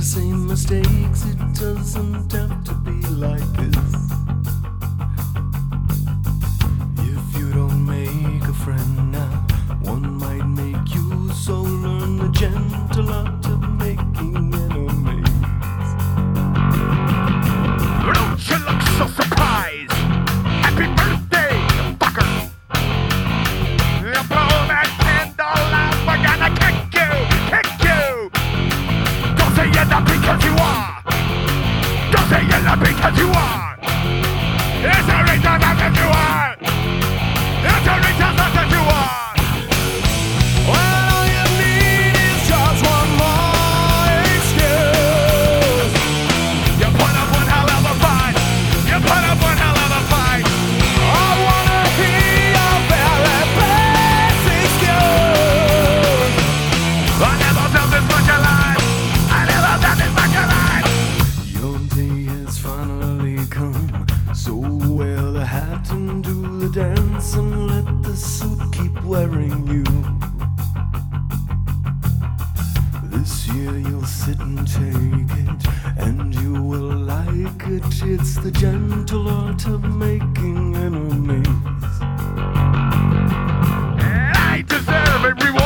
the same mistakes. It doesn't have to be like this. If you don't make a friend now, one might make you. So learn the gentle art of making enemies. Don't you look so surprised? Happy birthday, you fucker! You blow that candle out, we're gonna kick you! Don't say you're not because you are! Don't say you're not because you are! It's a reason that you are! It's a reason that you are! Well, all you need is just one more excuse. You put up one hell of a fight. You put up one hell of a fight. I wanna hear your very best excuse. I never felt this much alive. I never felt this much alive. Your day has finally come. So wear the hat and do the dance, and let the suit keep wearing you. This year you'll sit and take it, and you will like it. It's the gentle art of making enemies. And I deserve every